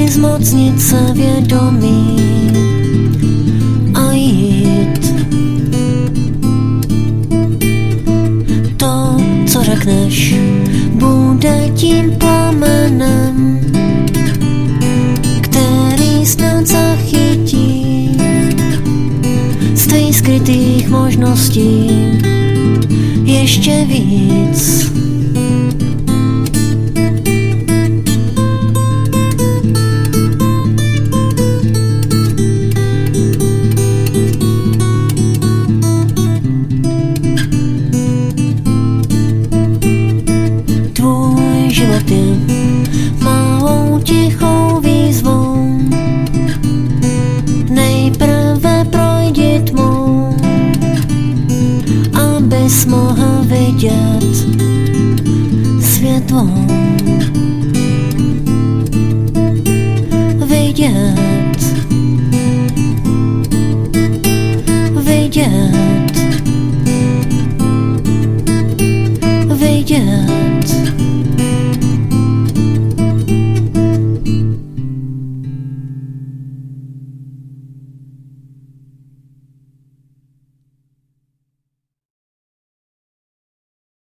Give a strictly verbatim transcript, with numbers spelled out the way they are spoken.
chci zmocnit se vědomí a jít. To, co řekneš, bude tím plamenem, který snad zachytí z tvých skrytých možností ještě víc. Tvůj život je malou tichou výzvou. Nejprve projdi tmou, abys mohl vidět světlo.